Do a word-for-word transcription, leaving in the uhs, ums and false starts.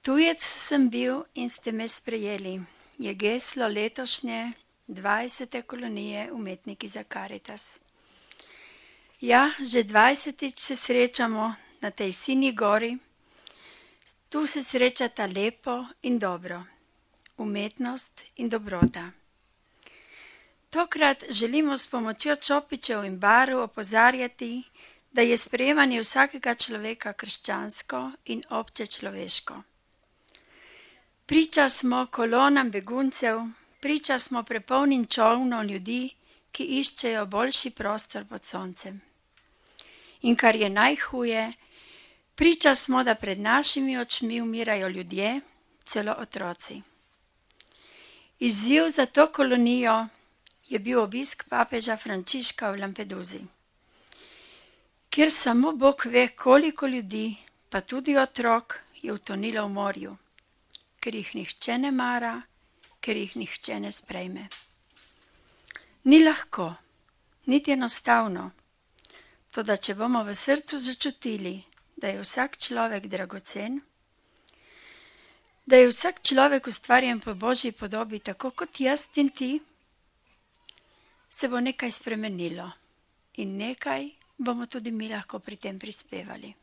Tujec sem bil in ste me sprejeli, je geslo letošnje dvajsete kolonije Umetniki za Karitas. Ja, že dvajsetič se srečamo na tej Sinji gori. Tu se srečata lepo in dobro, umetnost in dobrota. Tokrat želimo s pomočjo čopičev in barv opozarjati, da je sprejemanje vsakega človeka krščansko in obče človeško. Priča smo kolonam beguncev, priča smo prepolnim čolnom ljudi, ki iščejo boljši prostor pod soncem. In kar je najhuje, priča smo, da pred našimi očmi umirajo ljudje, celo otroci. Izziv za to kolonijo je bil obisk papeža Frančiška v Lampeduzi, kjer samo Bog ve, koliko ljudi, pa tudi otrok, je utonilo v morju, ker jih nihče ne mara, ker jih nihče ne sprejme. Ni lahko, niti enostavno, toda če bomo v srcu začutili, da je vsak človek dragocen, da je vsak človek ustvarjen po Božji podobi, tako kot jaz in ti, se bo nekaj spremenilo in nekaj bomo tudi mi lahko pri tem prispevali.